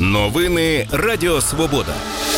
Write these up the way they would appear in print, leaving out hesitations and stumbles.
Новини Радіо Свобода.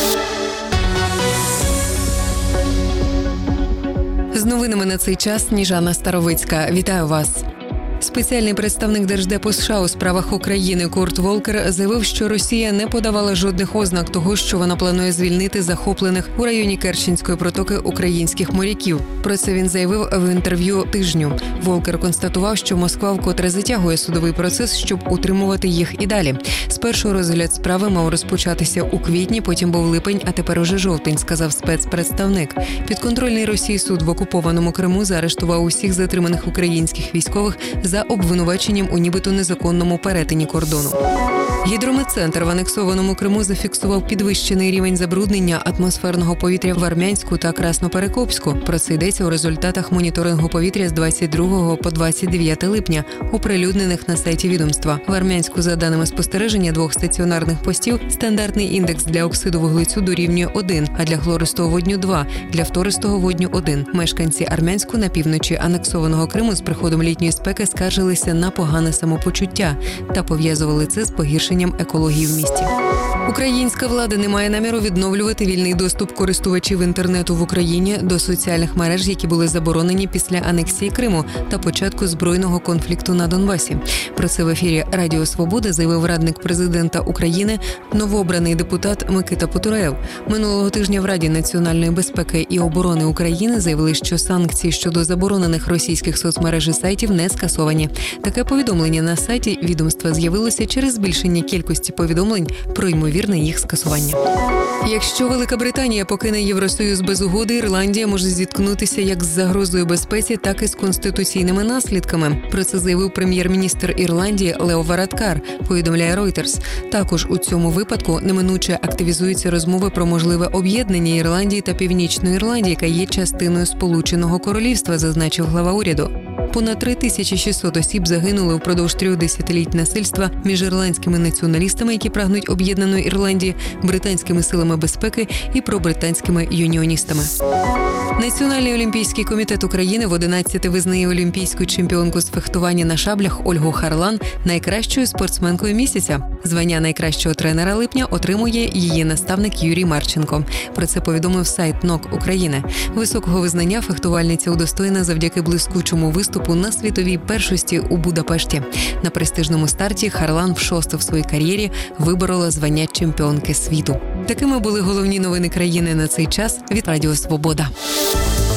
З новинами на цей час Сніжана Старовицька. Вітаю вас. Спеціальний представник Держдепу США у справах України Курт Волкер заявив, що Росія не подавала жодних ознак того, що вона планує звільнити захоплених у районі Керченської протоки українських моряків. Про це він заявив в інтерв'ю «Тижню». Волкер констатував, що Москва вкотре затягує судовий процес, щоб утримувати їх і далі. Спершу розгляд справи мав розпочатися у квітні, потім був липень, а тепер уже жовтень, сказав спецпредставник. Підконтрольний Росії суд в окупованому Криму заарештував усіх затриманих українських військових за обвинуваченням у нібито незаконному перетині кордону. Гідрометцентр в анексованому Криму зафіксував підвищений рівень забруднення атмосферного повітря в Армянську та Красноперекопську. Про це йдеться у результатах моніторингу повітря з 22 по 29 липня, оприлюднених на сайті відомства. В Армянську, за даними спостереження двох стаціонарних постів, стандартний індекс для оксиду вуглецю дорівнює 1, а для хлористого водню – 2, для фтористого водню – 1. Мешканці Армянську на півночі анексованого Криму з приходом літньої спеки скаржилися на погане самопочуття та пов'язували це з погіршенням екології в місті. Українська влада не має наміру відновлювати вільний доступ користувачів інтернету в Україні до соціальних мереж, які були заборонені після анексії Криму та початку збройного конфлікту на Донбасі. Про це в ефірі Радіо Свобода заявив радник президента України, новообраний депутат Микита Потураєв. Минулого тижня в Раді національної безпеки і оборони України заявили, що санкції щодо заборонених російських соцмереж і сайтів не скасовані. Таке повідомлення на сайті відомства з'явилося через збільшення кількості повідомлень про ймовірне їх скасування. Якщо Велика Британія покине Євросоюз без угоди, Ірландія може зіткнутися як з загрозою безпеці, так і з конституційними наслідками. Про це заявив прем'єр-міністр Ірландії Лео Варадкар, повідомляє Reuters. Також у цьому випадку неминуче активізуються розмови про можливе об'єднання Ірландії та Північної Ірландії, яка є частиною Сполученого Королівства, зазначив глава уряду. Понад 3600 осіб загинули впродовж 3 десятиліть насильства між ірландськими націоналістами, які прагнуть об'єднаної Ірландії, британськими силами безпеки і пробританськими юніоністами. Національний олімпійський комітет України в 11-те визнає олімпійську чемпіонку з фехтування на шаблях Ольгу Харлан найкращою спортсменкою місяця. Звання найкращого тренера липня отримує її наставник Юрій Марченко. Про це повідомив сайт НОК України. Високого визнання фехтувальниця удостоєна завдяки блискучому виступу на світовій першості у Будапешті. На престижному старті Харлан вшосте в своїй кар'єрі виборола звання чемпіонки світу. Такими були головні новини країни на цей час від Радіо Свобода.